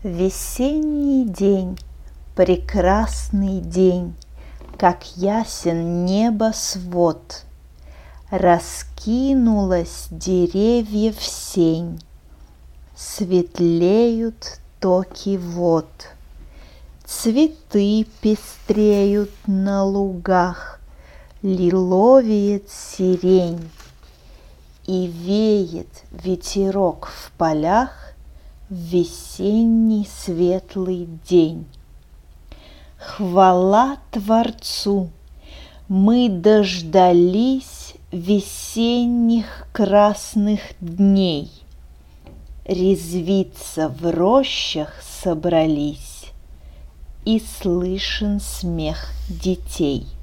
Весенний день, прекрасный день, как ясен небосвод. Раскинулась деревьев сень, светлеют токи вод. Цветы пестреют на лугах, лиловеет сирень. И веет ветерок в полях в весенний светлый день. Хвала Творцу! Мы дождались весенних красных дней. Резвиться в рощах собрались, и слышен смех детей.